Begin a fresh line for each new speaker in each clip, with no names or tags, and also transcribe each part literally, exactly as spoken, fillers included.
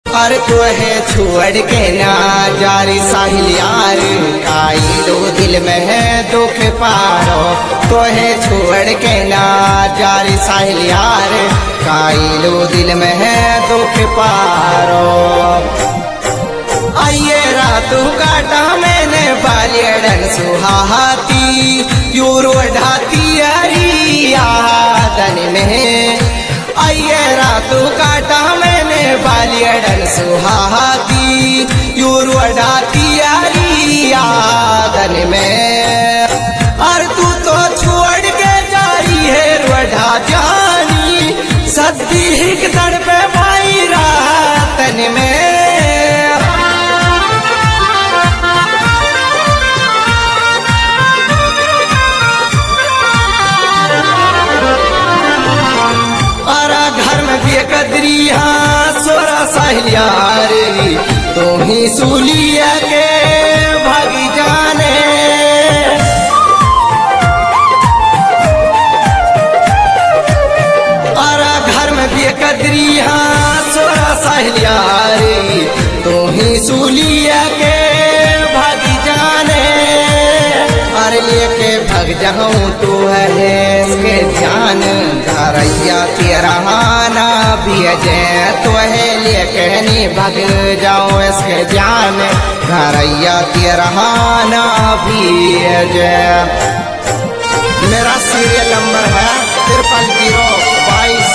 और तो है छोड़ के ना जारी साहिल यार काई दो दिल में है दुख पारो। तो है छोड़ के ना जारी साहिल यार काई दो दिल में है दुख पारो। आइए रातों काटा मैंने बालियड़न सुहाती यूरो ढाती अरी यादन में। आइए रातों काटा मैंने बालियड़न सुहाती यूरो ढाती अरी यादन में। और तू तो छोड़ के जारी है रोढ़ा जानी सदी हिक दर पे भाई रातन में। कदरिया सोरा साहिलियार तो ही सूलिया के भागी जाने। और घर में भी कदरिया सोरा साहिलियार तो ही सूलिया के भागी जाने। और लेके भग जाऊं तू है इसके ध्यान घरैया तेरा ना भी जय तो है लेके नहीं भग जाओ इसके ध्यान घरैया तेरा ना भी जय। मेरा सीरियल नंबर है ट्रिपल जीरो बाईस।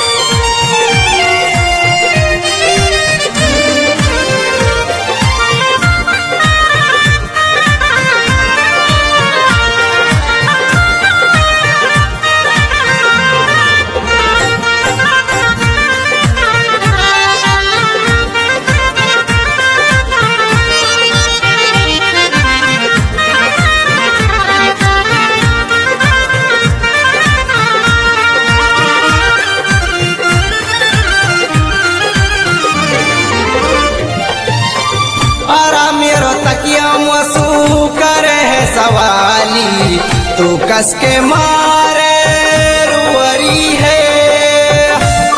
सवाली तू कस के मारे रुअरी है।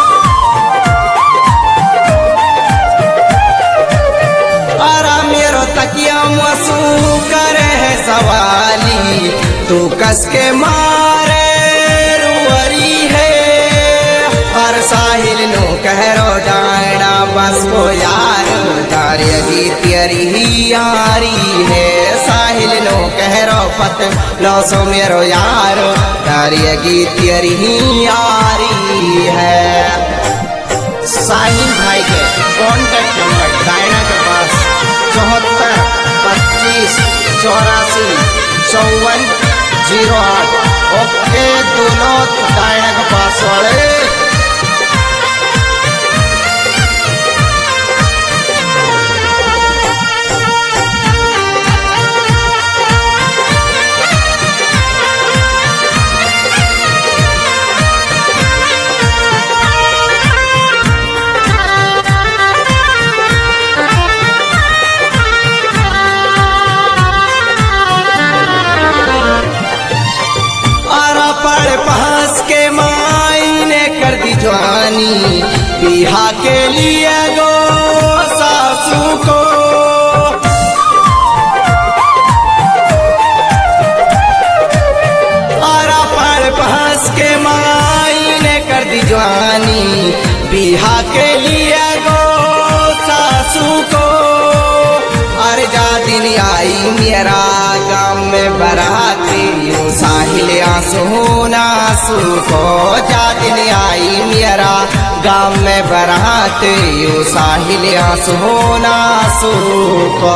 आरा मेरो तकिया मसू करे है सवाली तू कस के मारे रुअरी है। और साहिल नो कहरो डायना बस को यार तारे की तेरी ही यारी है। साहिल नो कहरो पत लो सो मेरो यारो तारे की तेरी ही यारी है। साहिल भाई के कॉन्टेक्ट नंबर डायना के पास चौहत्तर पच्चीस चौरासी चौवन जीरो आठ। ओके दोनों डायना के पास वाले बिहा के लिए गो सासू को। आरा पर पहस के माई ने कर दी जवानी बिहा के लिए गो सासू को। और जा दिन आई मेरा गाँव में बराती साहिल आंसू नासू को। जा दिन आई मेरा गाँव में बरात यू साहिल आंसू नासू को।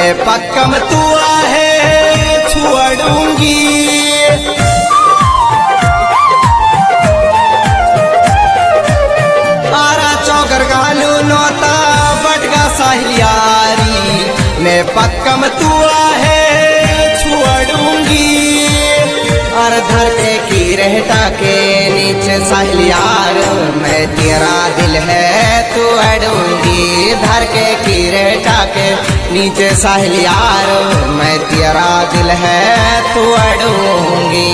मैं पक्का में तू आहे छोड़ूंगी। आरा चौकर गालू नौता बटगा साहिलियारी, मैं पक्का में तू आहे छोड़ूंगी। और धर के की रहता के नीचे साहिलियार, मैं तेरा दिल है तू अड़ूंगी। धर के की रहता के नीचे साहिलियार, मैं तेरा दिल है तू अड़ूंगी।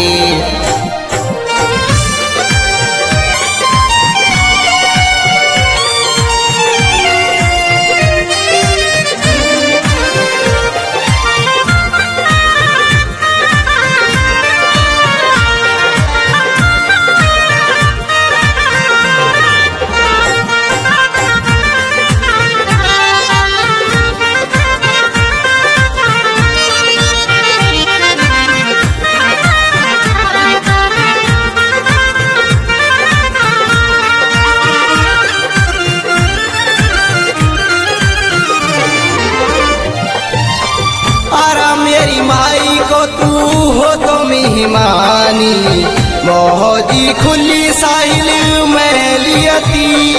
मेरी माई को तू हो तो मेहमानी, मोहजी खुली साहिल में लियती।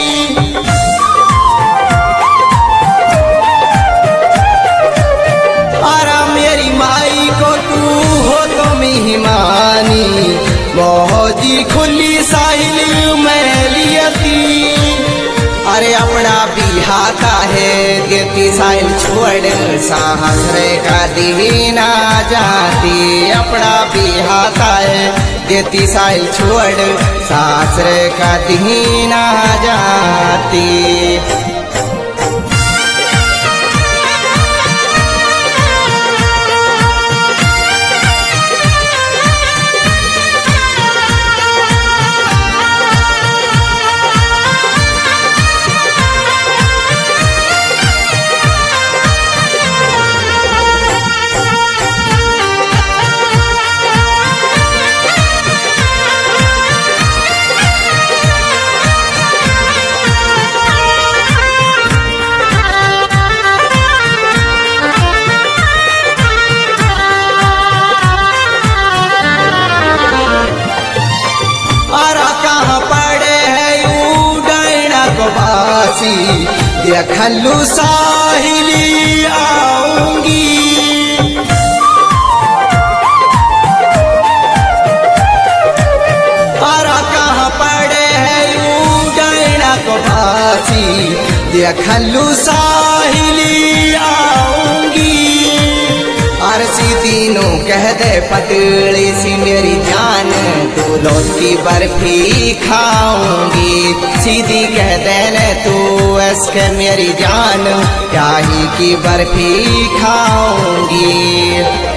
आरा मेरी माई को तू हो तो मेहमानी, मोहजी खुली साहिल में लियती। अरे अपना बिहाता है देती साहिल छोड़, साहसरे का दीना जाती। अपना बिहाता है देती साहिल छोड़, सासरे का दीना जाती। देखलू साहिली आऊंगी। आरा कहाँ पड़े है डैना को फांसी, देखलू साहिली आऊंगी। अरसी तीनों कह दे पतली सी मेरी जान, तू लौट की बर्फी खाऊंगी। सीधी कह दे न तू ऐसे मेरी जान, क्या ही की बर्फी खाऊंगी।